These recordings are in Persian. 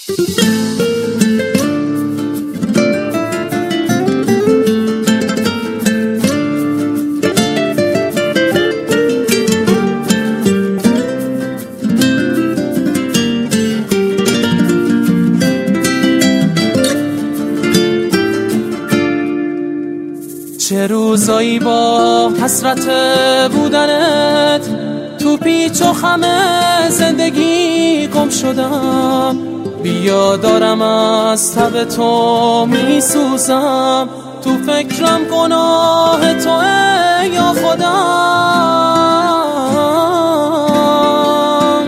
چه روزایی با حسرت بودنت تو پیچ و خم زندگی گم شدم. بیا دارم از تب تو میسوزم، تو فکرم گناه توئه یا خودم.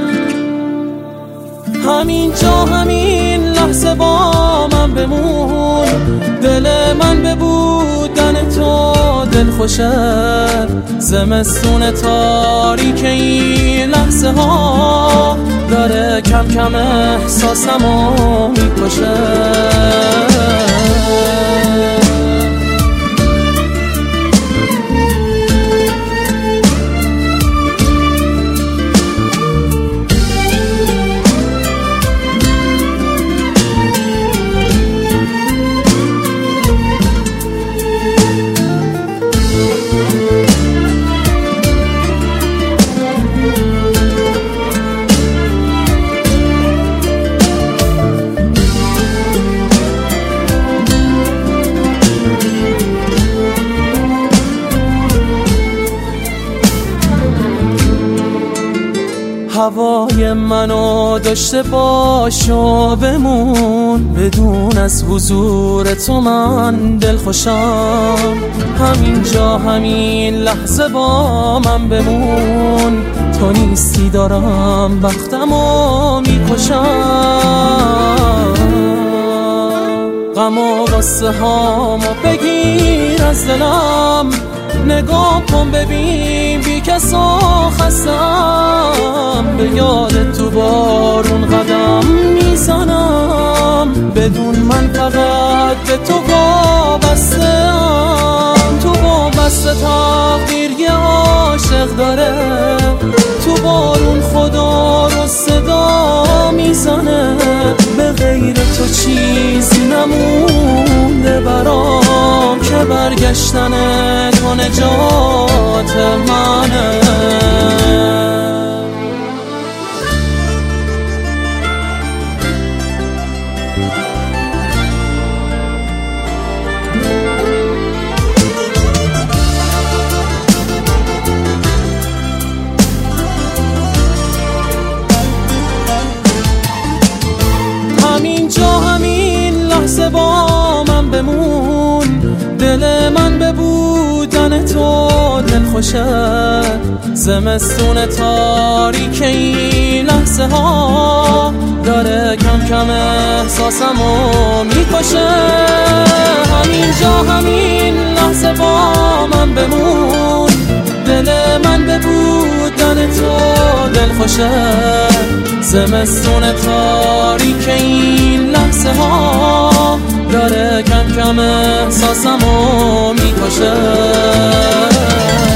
همینجا همین لحظه با من بمون، دل من به بودن تو دل خوشه. زمستون تاریک این لحظه ها داره کم کم احساسمو میکشه. هوای منو داشته باش و بمون، بدون از حضور تو من دل خوشم. همینجا همین لحظه با من بمون، تو نیستی دارم بختمو میکشم. غم و غصه هامو بگیر از دلم، نگاه کن ببین بی کس و خستم. به یاد تو بارون قدم میزنم، بدون من فقط به تو وابسته‌ام. تو وابسته تقدیر یه عاشق داره، تو بارون خدا رو صدا میزنه. به غیر تو چیزی نمونده برام که برگشتن تو نجات منه. همینجا همین لحظه با من بمون، دل من به بودن تو دل خوشه. زمستون تاریک این لحظه ها داره کم کم احساسمو میکشه. همینجا همین لحظه با من بمون، دل من به بودن تو دل خوشه. زمستون تاریک این لحظه ها داره کم کم احساسمو میکشه.